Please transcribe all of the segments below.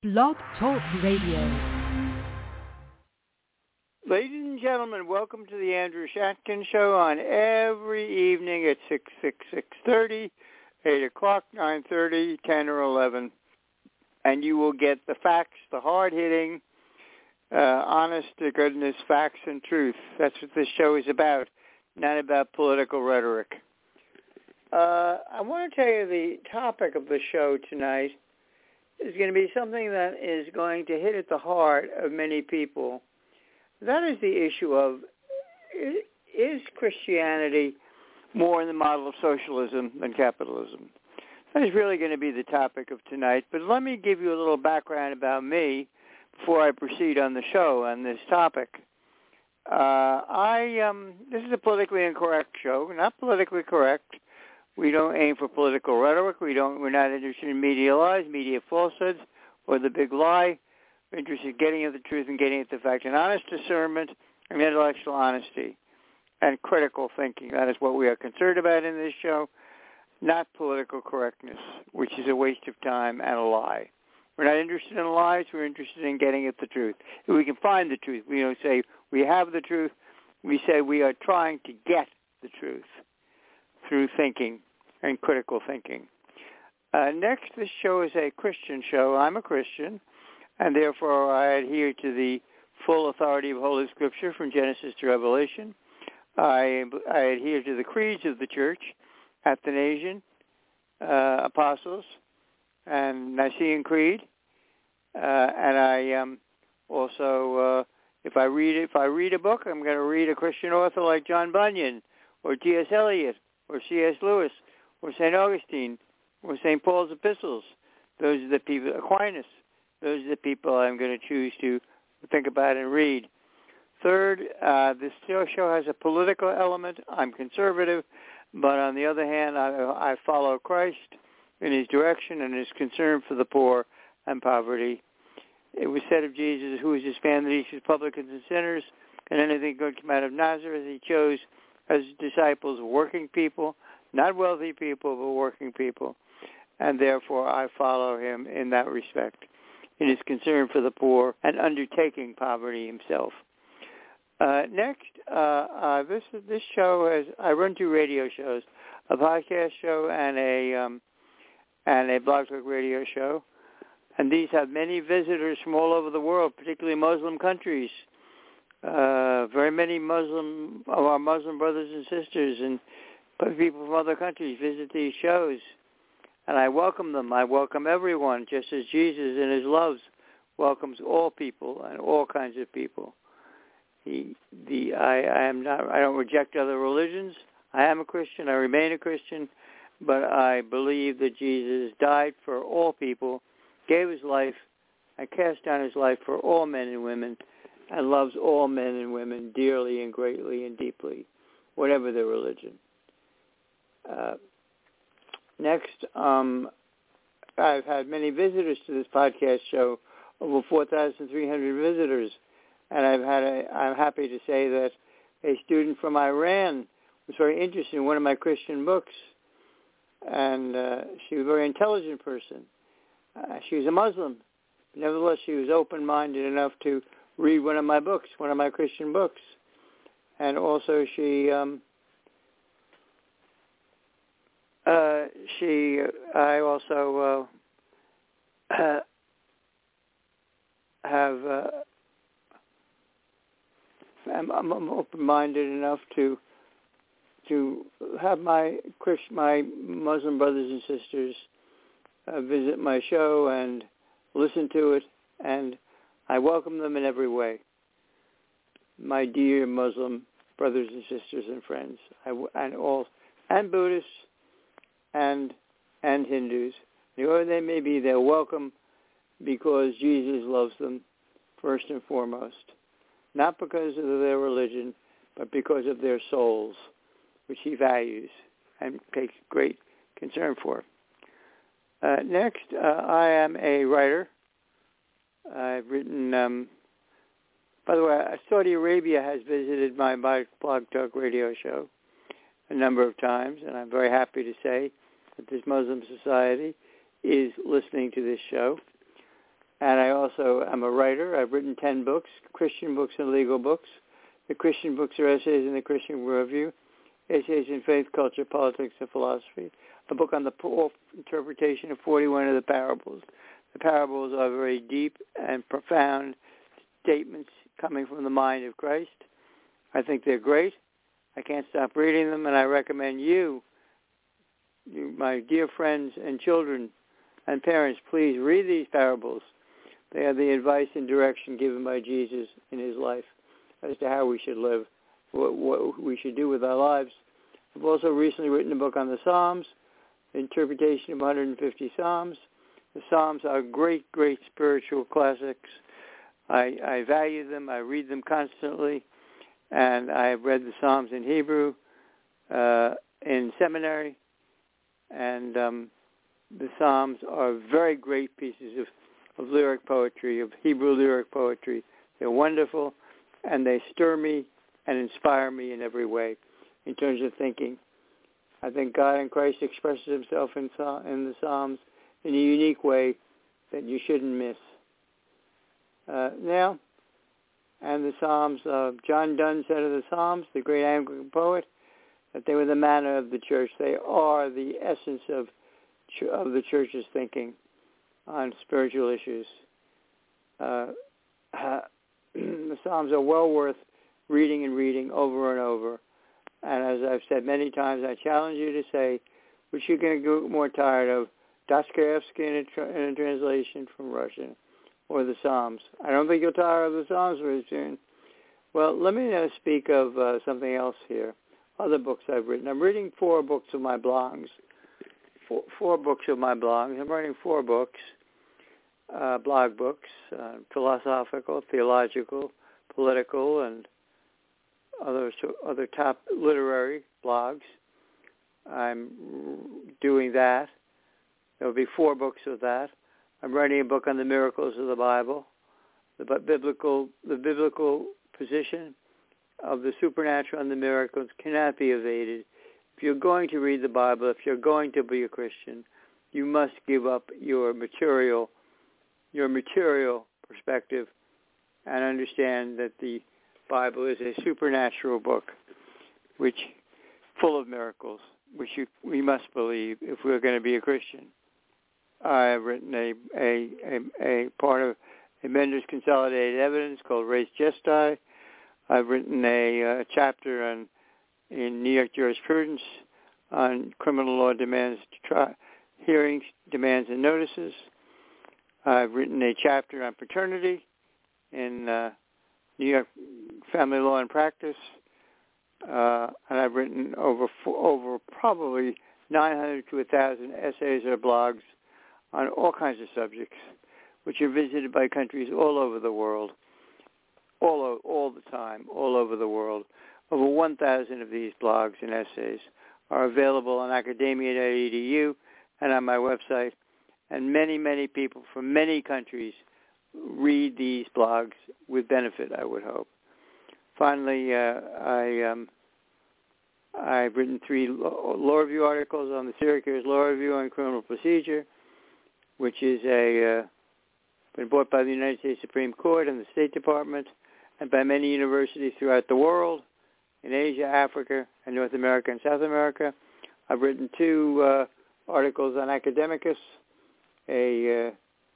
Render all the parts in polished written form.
Blog Talk Radio. Ladies and gentlemen, welcome to the Andrew Shatkin Show on every evening at 6:30, 8 o'clock, 9:30, 10 or 11. And you will get the facts, the hard-hitting, honest-to-goodness facts and truth. That's what this show is about, not about political rhetoric. I want to tell you the topic of the show tonight is going to be something that is going to hit at the heart of many people. That is the issue of, is Christianity more in the model of socialism than capitalism? That is really going to be the topic of tonight. But let me give you a little background about me before I proceed on the show on this topic. This is a politically incorrect show, not politically correct. We don't aim for political rhetoric. We're not interested in media lies, media falsehoods, or the big lie. We're interested in getting at the truth and getting at the fact, and honest discernment and intellectual honesty and critical thinking. That is what we are concerned about in this show, not political correctness, which is a waste of time and a lie. We're not interested in lies. We're interested in getting at the truth. If we can find the truth, we don't say we have the truth. We say we are trying to get the truth through thinking and critical thinking. Next, this show is a Christian show. I'm a Christian, and therefore I adhere to the full authority of Holy Scripture from Genesis to Revelation. I adhere to the creeds of the Church, Athanasian, Apostles, and Nicene Creed. And I also, if I read a book, I'm going to read a Christian author like John Bunyan, or T.S. Eliot, or C.S. Lewis, or St. Augustine, or St. Paul's epistles. Those are the people, Aquinas. Those are the people I'm going to choose to think about and read. Third, this show has a political element. I'm conservative, but on the other hand, I follow Christ in his direction and his concern for the poor and poverty. It was said of Jesus, who is his fan that he chose publicans and sinners, and anything good come out of Nazareth. He chose as disciples working people, not wealthy people, but working people. And therefore, I follow him in that respect, in his concern for the poor and undertaking poverty himself. Next, this show has, I run 2 radio shows, a podcast show and a Blog Talk radio show. And these have many visitors from all over the world, particularly Muslim countries. Very many of our Muslim brothers and sisters and people from other countries visit these shows. And I welcome them. I welcome everyone, just as Jesus in his love welcomes all people and all kinds of people. I don't reject other religions. I am a Christian. I remain a Christian. But I believe that Jesus died for all people, gave his life, and cast down his life for all men and women, and loves all men and women dearly and greatly and deeply, whatever their religion. Next, I've had many visitors to this podcast show, over 4,300 visitors, and I'm happy to say that a student from Iran was very interested in one of my Christian books, and she was a very intelligent person. She was a Muslim. Nevertheless, she was open-minded enough to read one of my books, one of my Christian books. And also I also I'm open-minded enough to have my Muslim brothers and sisters visit my show and listen to it, and I welcome them in every way. My dear Muslim brothers and sisters and friends, and Buddhists and Hindus, whoever they may be, they're welcome because Jesus loves them first and foremost, not because of their religion, but because of their souls, which he values and takes great concern for. Next, I am a writer. I've written, by the way, Saudi Arabia has visited my Blog Talk radio show a number of times, and I'm very happy to say that this Muslim society is listening to this show. And also am a writer. I've written 10 books, Christian books and legal books. The Christian books are essays in the Christian Worldview, essays in faith, culture, politics, and philosophy, a book on the interpretation of 41 of the parables. The parables are very deep and profound statements coming from the mind of Christ. I think they're great. I can't stop reading them, and I recommend you, my dear friends and children and parents, please read these parables. They are the advice and direction given by Jesus in his life as to how we should live, what we should do with our lives. I've also recently written a book on the Psalms, interpretation of 150 Psalms. The Psalms are great, great spiritual classics. I value them. I read them constantly. And I have read the Psalms in Hebrew in seminary. And the Psalms are very great pieces of lyric poetry, of Hebrew lyric poetry. They're wonderful, and they stir me and inspire me in every way in terms of thinking. I think God in Christ expresses himself in the Psalms in a unique way that you shouldn't miss. Now, and the Psalms, John Donne said of the Psalms, the great Anglican poet, that they were the manna of the church. They are the essence of the church's thinking on spiritual issues. The Psalms are well worth reading and reading over and over. And as I've said many times, I challenge you to say, which you're going to get more tired of, Dostoevsky in a translation from Russian, or the Psalms. I don't think you'll tire of the Psalms very soon. Well, let me now speak of something else here, other books I've written. I'm reading 4 books of my blogs. Four books of my blogs. I'm writing 4 books, blog books, philosophical, theological, political, and other top literary blogs. I'm doing that. There will be 4 books of that. I'm writing a book on the miracles of the Bible, the biblical position of the supernatural and the miracles cannot be evaded. If you're going to read the Bible, if you're going to be a Christian, you must give up your material perspective and understand that the Bible is a supernatural book, which full of miracles, which we must believe if we're going to be a Christian. I have written a part of a Mender's Consolidated Evidence called Res Gestae. I've written a chapter in New York jurisprudence on criminal law demands, hearings, demands, and notices. I've written a chapter on paternity in New York Family Law and Practice, and I've written over probably 900 to 1,000 essays or blogs on all kinds of subjects, which are visited by countries all over the world, all the time, all over the world. Over 1,000 of these blogs and essays are available on academia.edu and on my website, and many, many people from many countries read these blogs with benefit, I would hope. Finally, I've written 3 law review articles on the Syracuse Law Review on criminal procedure, which is been bought by the United States Supreme Court and the State Department and by many universities throughout the world, in Asia, Africa, and North America and South America. I've written 2 articles on Academicus, a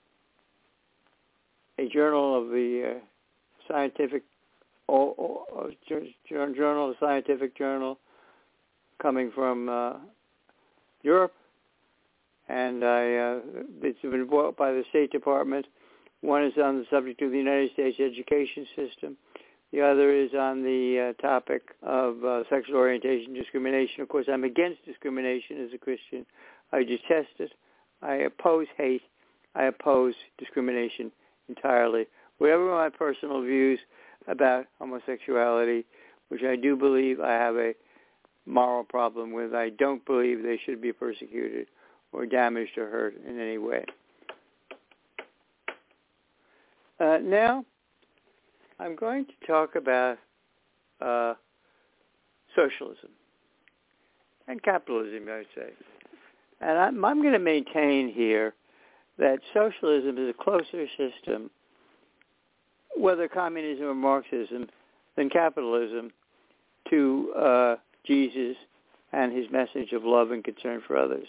journal of the scientific, journal, a scientific journal coming from Europe, and it's been bought by the State Department. One is on the subject of the United States education system. The other is on the topic of sexual orientation discrimination. Of course, I'm against discrimination as a Christian. I detest it. I oppose hate. I oppose discrimination entirely. Whatever my personal views about homosexuality, which I do believe I have a moral problem with, I don't believe they should be persecuted or damaged or hurt in any way. Now, I'm going to talk about socialism and capitalism, I would say. And I'm going to maintain here that socialism is a closer system whether communism or Marxism, than capitalism to Jesus and his message of love and concern for others.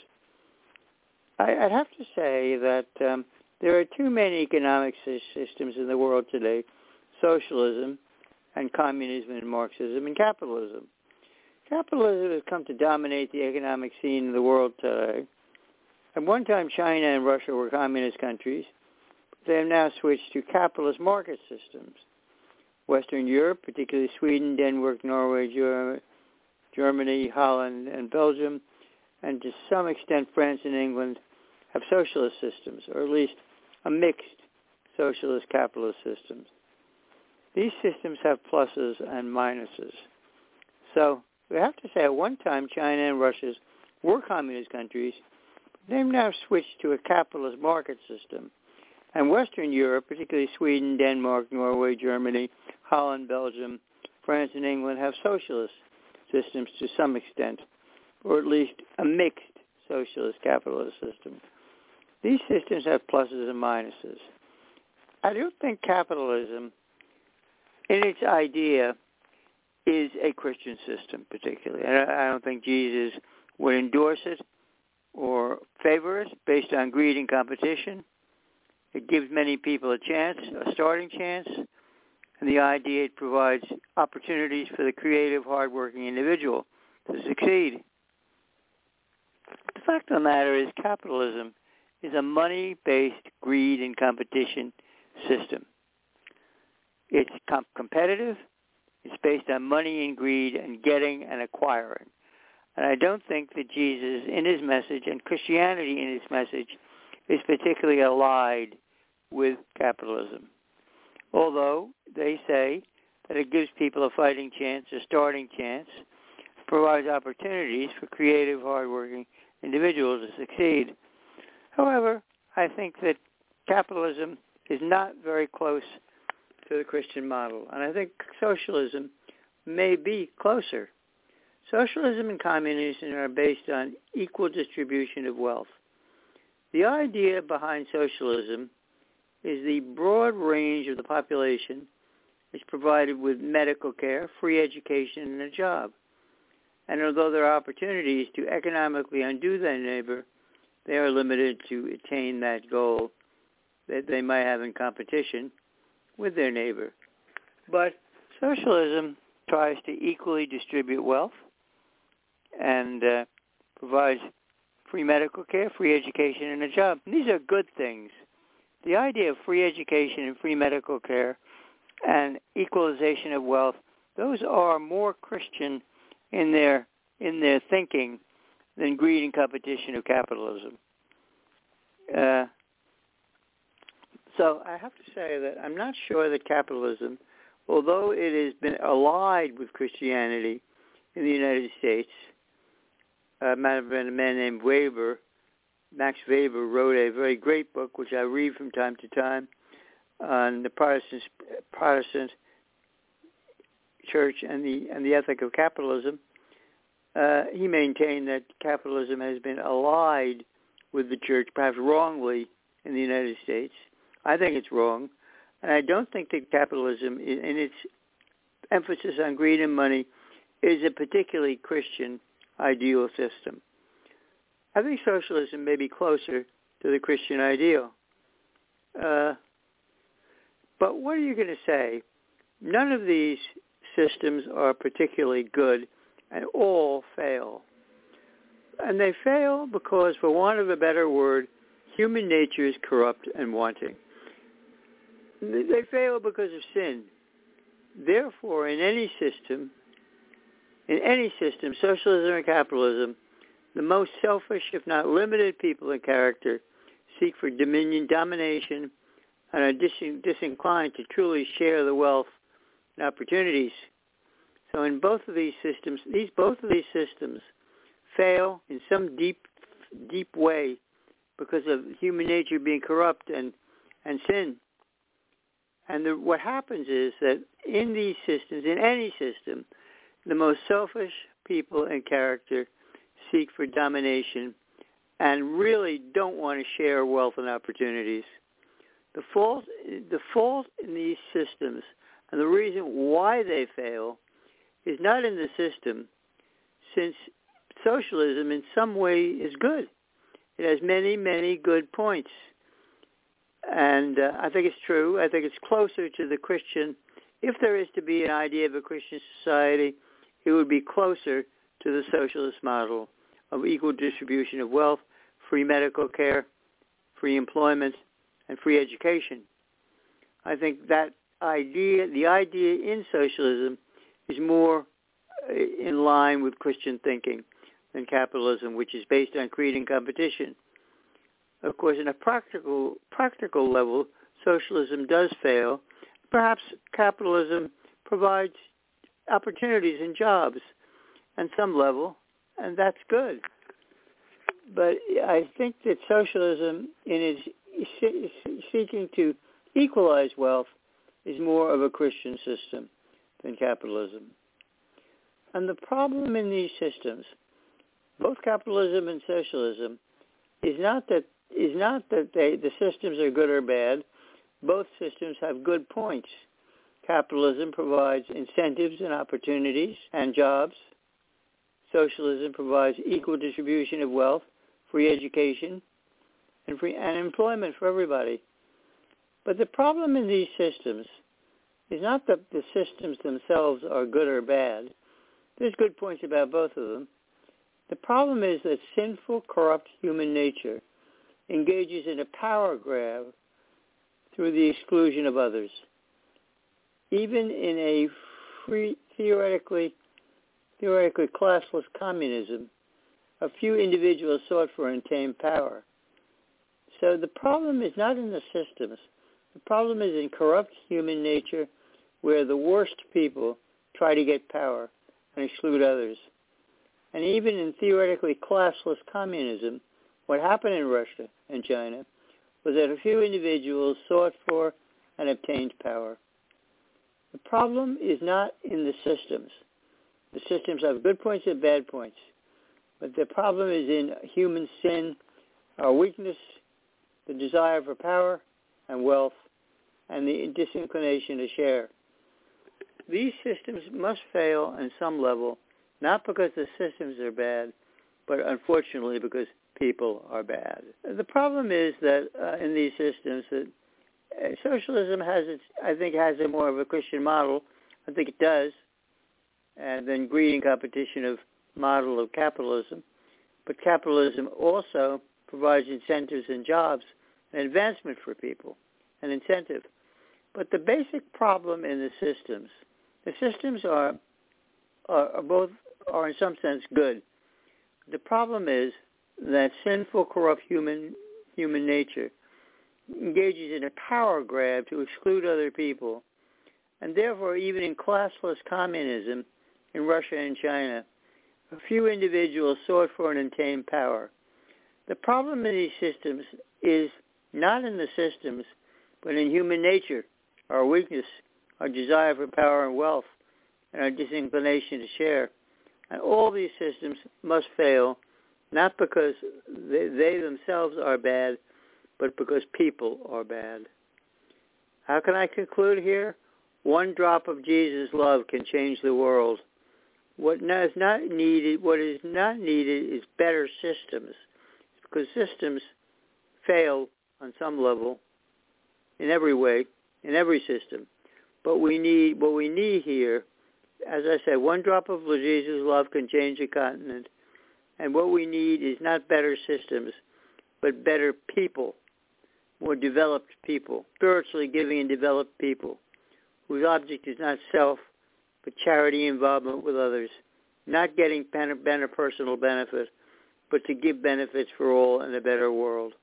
I'd have to say that there are two main economic systems in the world today: socialism and communism and Marxism and capitalism. Capitalism has come to dominate the economic scene in the world today. At one time, China and Russia were communist countries. They have now switched to capitalist market systems. Western Europe, particularly Sweden, Denmark, Norway, Germany, Holland, and Belgium, and to some extent France and England, have socialist systems, or at least a mixed socialist capitalist systems. These systems have pluses and minuses. So we have to say at one time China and Russia were communist countries. They've now switched to a capitalist market system. And Western Europe, particularly Sweden, Denmark, Norway, Germany, Holland, Belgium, France, and England, have socialist systems to some extent, or at least a mixed socialist capitalist system. These systems have pluses and minuses. I don't think capitalism, in its idea, is a Christian system particularly. I don't think Jesus would endorse it or favor it based on greed and competition. It gives many people a chance, a starting chance, and the idea it provides opportunities for the creative, hardworking individual to succeed. The fact of the matter is capitalism is a money-based greed and competition system. It's competitive. It's based on money and greed and getting and acquiring. And I don't think that Jesus, in his message, and Christianity in its message, is particularly allied with capitalism. Although they say that it gives people a fighting chance, a starting chance, provides opportunities for creative, hardworking individuals to succeed. However, I think that capitalism is not very close to the Christian model, and I think socialism may be closer. Socialism and communism are based on equal distribution of wealth. The idea behind socialism is the broad range of the population is provided with medical care, free education, and a job. And although there are opportunities to economically undo their neighbor, they are limited to attain that goal that they might have in competition with their neighbor. But socialism tries to equally distribute wealth and provides free medical care, free education, and a job. And these are good things. The idea of free education and free medical care and equalization of wealth, those are more Christian in their thinking than greed and competition of capitalism. So I have to say that I'm not sure that capitalism, although it has been allied with Christianity in the United States, a man named Weber, Max Weber, wrote a very great book, which I read from time to time, on the Protestant church and the ethic of capitalism. He maintained that capitalism has been allied with the church, perhaps wrongly, in the United States. I think it's wrong, and I don't think that capitalism, in its emphasis on greed and money, is a particularly Christian ideal system. I think socialism may be closer to the Christian ideal. But what are you going to say? None of these systems are particularly good, and all fail. And they fail because, for want of a better word, human nature is corrupt and wanting. They fail because of sin. Therefore, in any system, socialism or capitalism, the most selfish, if not limited people in character seek for dominion, domination, and are disinclined to truly share the wealth and opportunities. So in both of these systems, fail in some deep way because of human nature being corrupt and sin. And what happens is that in these systems, in any system, the most selfish people in character seek for domination and really don't want to share wealth and opportunities. The fault in these systems, and the reason why they fail, is not in the system, since socialism in some way is good. It has many, many good points. And I think it's true. I think it's closer to the Christian. If there is to be an idea of a Christian society, it would be closer to the socialist model of equal distribution of wealth, free medical care, free employment, and free education. I think that idea, the idea in socialism, is more in line with Christian thinking than capitalism, which is based on greed and competition. Of course, in a practical level, socialism does fail. Perhaps capitalism provides opportunities and jobs on some level, and that's good. But I think that socialism, in its seeking to equalize wealth, is more of a Christian system than capitalism. And the problem in these systems, both capitalism and socialism, is not that the systems are good or bad. Both systems have good points. Capitalism provides incentives and opportunities and jobs. Socialism provides equal distribution of wealth, free education, and employment for everybody. But the problem in these systems is not that the systems themselves are good or bad. There's good points about both of them. The problem is that sinful, corrupt human nature engages in a power grab through the exclusion of others. Even in a free, theoretically classless communism, a few individuals sought for and attained power. So the problem is not in the systems. The problem is in corrupt human nature, where the worst people try to get power and exclude others. And even in theoretically classless communism, what happened in Russia and China was that a few individuals sought for and obtained power. The problem is not in the systems. The systems have good points and bad points. But the problem is in human sin, our weakness, the desire for power and wealth, and the disinclination to share. These systems must fail on some level, not because the systems are bad, but unfortunately because people are bad. The problem is that in these systems, that socialism has a more of a Christian model. I think it does, and then greed and competition of model of capitalism. But capitalism also provides incentives and jobs and advancement for people, an incentive. But the basic problem in the systems are in some sense good. The problem is that sinful, corrupt human nature engages in a power grab to exclude other people, and therefore even in classless communism in Russia and China, a few individuals sought for and attained power. The problem in these systems is not in the systems, but in human nature, our weakness, our desire for power and wealth, and our disinclination to share. And all these systems must fail, not because they themselves are bad, but because people are bad. How can I conclude here? One drop of Jesus' love can change the world. What is not needed is better systems, because systems fail on some level, in every way, in every system. But what we need here, as I said, one drop of Jesus' love can change a continent. And what we need is not better systems, but better people, more developed people, spiritually giving and developed people, whose object is not self, but charity involvement with others, not getting personal benefit, but to give benefits for all in a better world.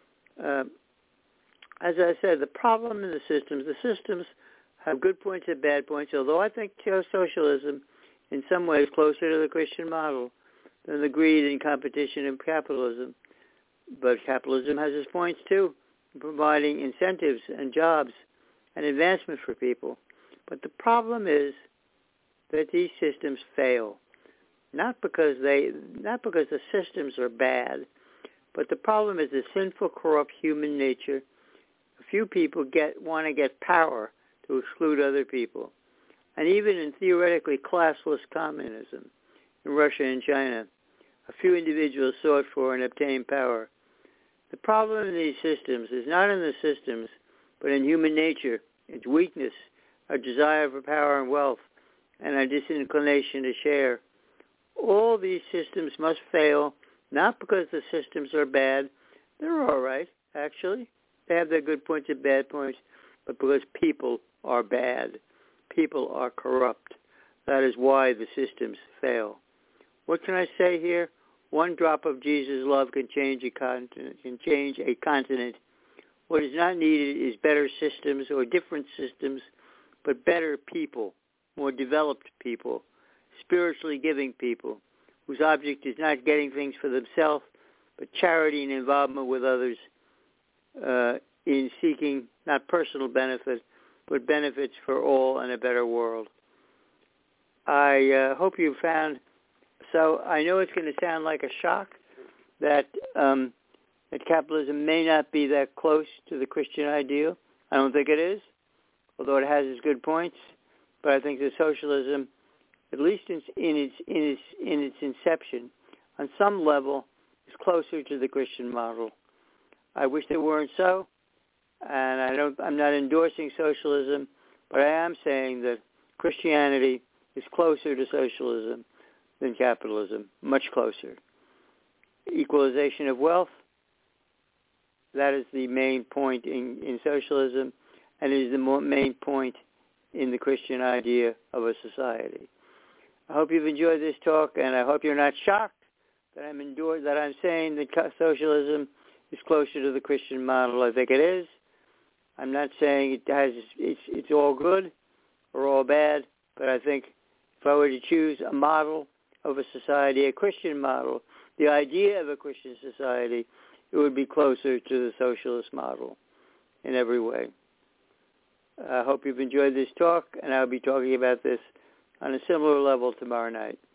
As I said, the problem in the systems have good points and bad points, although I think socialism in some ways closer to the Christian model than the greed and competition of capitalism. But capitalism has its points too, providing incentives and jobs and advancement for people. But the problem is that these systems fail, not because the systems are bad, but the problem is the sinful, corrupt human nature. A few people want to get power to exclude other people. And even in theoretically classless communism in Russia and China, a few individuals sought for and obtained power. The problem in these systems is not in the systems, but in human nature, its weakness, our desire for power and wealth, and our disinclination to share. All these systems must fail, not because the systems are bad. They're all right, actually. They have their good points and bad points, but because people are bad. People are corrupt. That is why the systems fail. What can I say here? One drop of Jesus' love can change a continent. What is not needed is better systems or different systems, but better people, more developed people, spiritually giving people, whose object is not getting things for themselves, but charity and involvement with others in seeking not personal benefit, but benefits for all and a better world. I hope you found, so I know it's going to sound like a shock that capitalism may not be that close to the Christian ideal. I don't think it is, although it has its good points. But I think that socialism, at least in its inception, on some level, is closer to the Christian model. I wish they weren't so, and I'm not endorsing socialism, but I am saying that Christianity is closer to socialism than capitalism, much closer. Equalization of wealth, that is the main point in socialism, and it is the main point in the Christian idea of a society. I hope you've enjoyed this talk, and I hope you're not shocked that I'm saying that socialism is closer to the Christian model. I think it is. I'm not saying it's all good or all bad, but I think if I were to choose a model of a society, a Christian model, the idea of a Christian society, it would be closer to the socialist model in every way. I hope you've enjoyed this talk, and I'll be talking about this on a similar level tomorrow night.